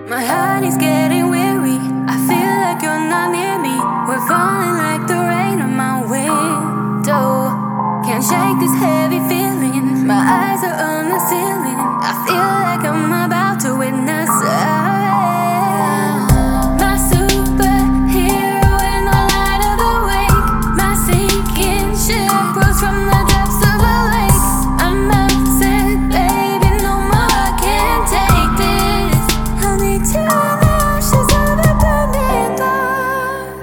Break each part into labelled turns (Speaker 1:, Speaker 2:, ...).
Speaker 1: My heart is getting weary. I feel like you're not near me. We're falling like the rain on my window. Can't shake this heavy feeling. My eyes are on the ceiling. I feel like I'm about to witness my superhero in the light of the wake. My sinking ship rose from the depths of a lake. I'm upset, baby, no more, I can't take this. I need you in the ashes of a burning dawn.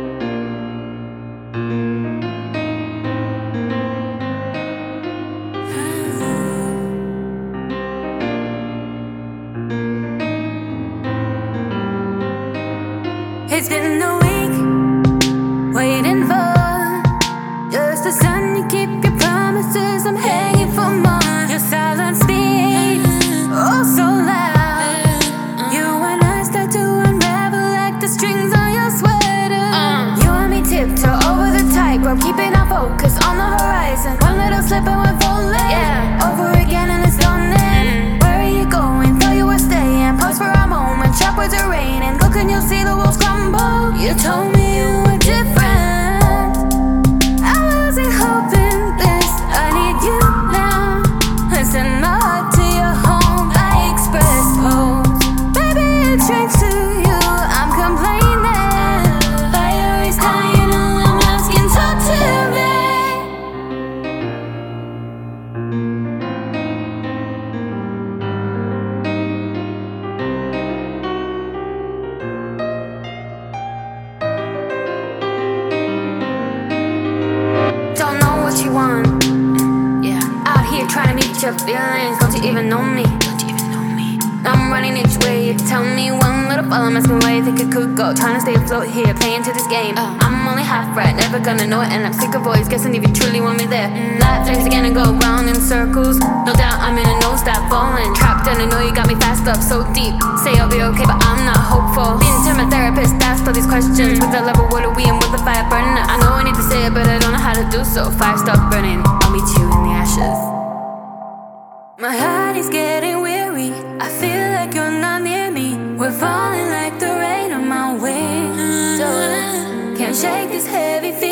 Speaker 1: It's been a week, waiting for just the sun to keep your promises. I'm hanging for more. Your silence speaks, oh so loud. You and I start to unravel like the strings on your sweater. You and me tiptoe over the tightrope, keeping our focus on the horizon. One little slip and we're falling, yeah, over again and it's dawning. Where are you going? Thought you were staying. Pause for a moment, sharp words are raining. Look and you'll see the walls crumble. You told me you were different. I'm losing hope in this. I need you now. Listen my heart to your home. I express hope. Baby, it's strange to you. I'm complaining. Fire is dying and I'm asking, talk to me. Don't know what you want. Yeah, out here trying to meet your feelings. Don't you even know me? I'm running each way. You tell me one little fall. I'm asking where you think it could go. Trying to stay afloat here, playing to this game. I'm only half right, never gonna know it. And I'm sick of always guessing if you truly want me there. Life turns again and go round in circles. No doubt I'm in a nosedive falling. Trapped and I know you got me fast up so deep. Say I'll be okay, but I'm not hopeful. Been to my therapist, asked all these questions. With the level, what are we and will the fire burn up? I know I need to say it, but I don't know how to do so. Fire stop burning, I'll meet you in the ashes. My heart is getting weary. I feel like you're not near me. We're falling like the rain on my window. Can't shake this heavy feeling.